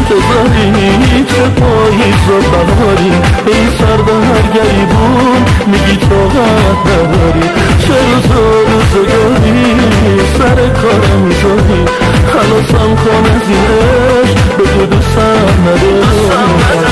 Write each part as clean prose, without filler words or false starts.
انتظاری چه پاییز و بهاری این سردرگری بود میگی طاقت نداری چه روزگاری سر کارم میذاری خلاصم کن از این عشق بگو دوستم نداری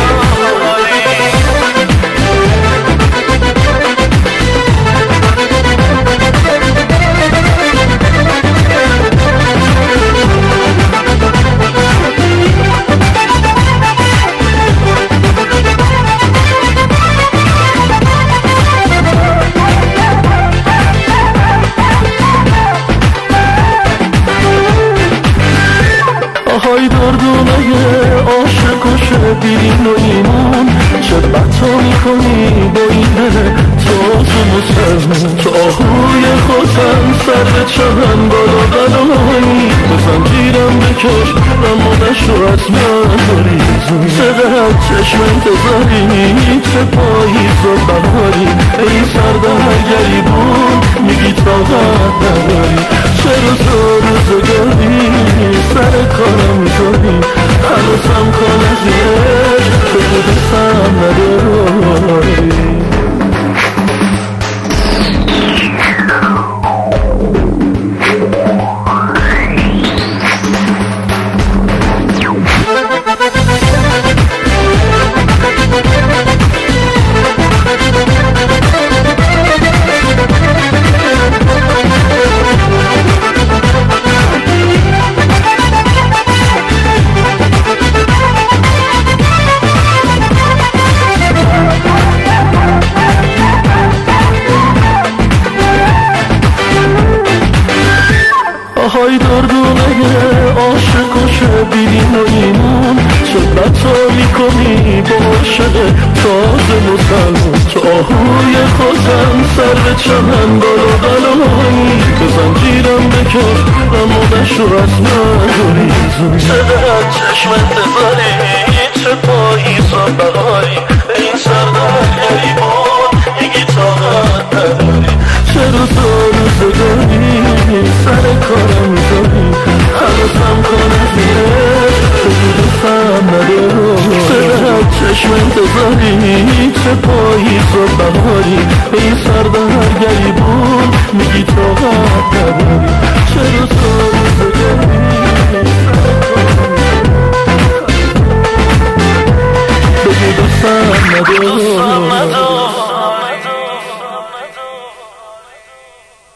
های دردونه عاشق و شبیرین و ایمون چه بطا میکنی با این دل تازه مسلمون تو آهوی خودم سر به چمن بالا بلایی به زنجیرم بکش اما نشو از من بریزون چقدر چشم انتظاری چه پاییز و بهاری ای سردرگری بود میگی طاقت نداری چه روزگاری سر کارم میکنی هنوزم کن از این عشق به خودستم نداری های دردونه عاشق و شبیرین و ایمون چه بطا میکنی با عاشق تازه مسلمون تو آهوی خودم سر به چمن بالا بلایی به زنجیرم بکش اما نشو از من گریزون چقدر چشم انتظاری چه پاییز و بهاری این سردرگری بود میگی طاقت نداری چه روزگاری سر کارم میذاری هنوزم کن از این عشق بگو دوستم نداری چقدر چشم انتظاری چه پاییز و بهاری این سردرگری بود میگی طاقت نداری چه روزگاری سر کارم میذاری بگو دوستم نداری